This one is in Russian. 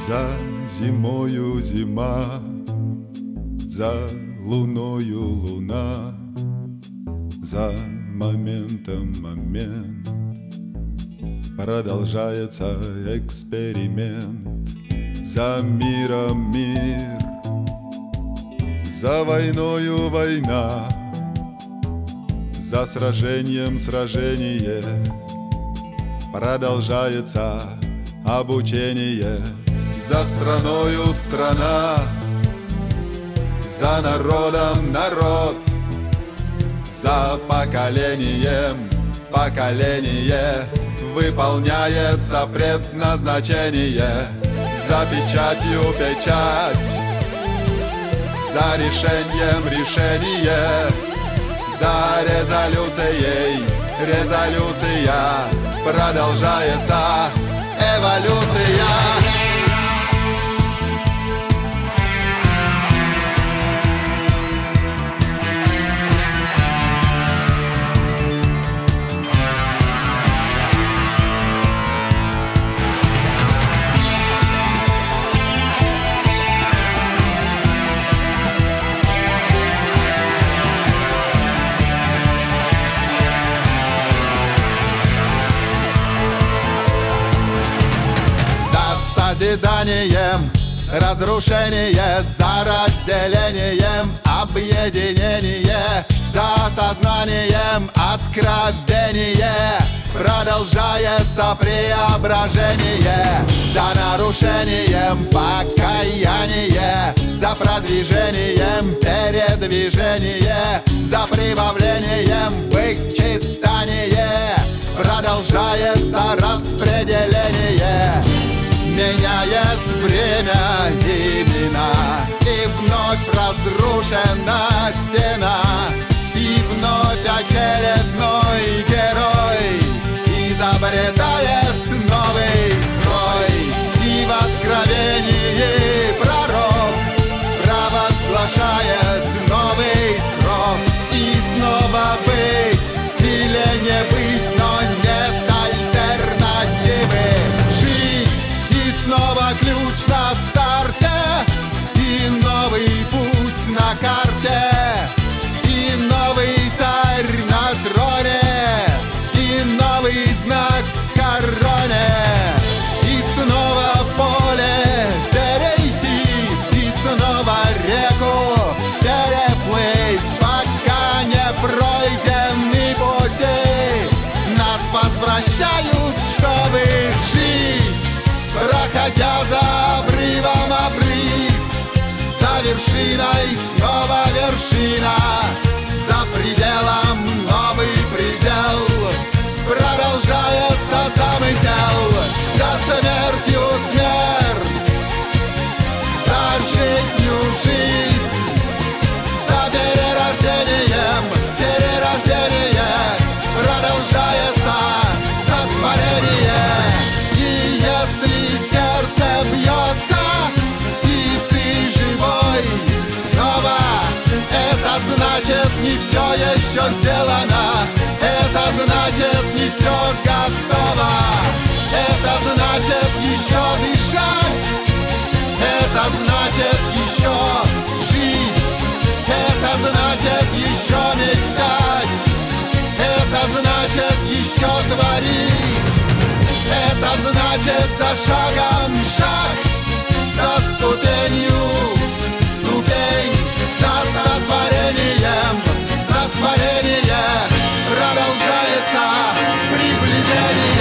За зимою зима, за луною луна, за моментом момент. Продолжается эксперимент. За миром мир, за войною война, за сражением сражение. Продолжается обучение. За страною страна, за народом народ, за поколением поколение. Выполняется предназначение. За печатью печать, за решением решение, за резолюцией резолюция. Продолжается эволюция. Созиданием разрушение, за разделением объединение, за сознанием откровение. Продолжается преображение. За нарушением покаяние, за продвижением передвижение, за прибавлением вычитание. Продолжается распределение. Меняет время имена, и вновь разрушена стена, и вновь очередной герой изобретает новый строй. И в откровении пророк провозглашает новый срок. И снова быть или не быть, но нет альтернативы. Снова ключ на старте, и новый путь на карте, и новый царь на троне, и новый знак в короне. И снова в поле перейти, и снова реку переплыть, пока не пройдены пути. Нас возвращают, чтобы жить, проходя за обрывом обрыв, за вершиной снова вершина, за пределом новый предел. Продолжается замысел. За смертью смерть, за жизнью жизнь, за перерождением перерождение. Продолжается сотворение. И если сердце бьется, и ты живой снова, это значит, не все еще сделано. Это значит, не все готово. Это значит, еще дышать. Это значит, еще жить. Это значит, еще мечтать. Это значит, еще творить. Это значит, за шагом шаг, за ступенью ступень, за сотворением сотворение. Продолжается приближение.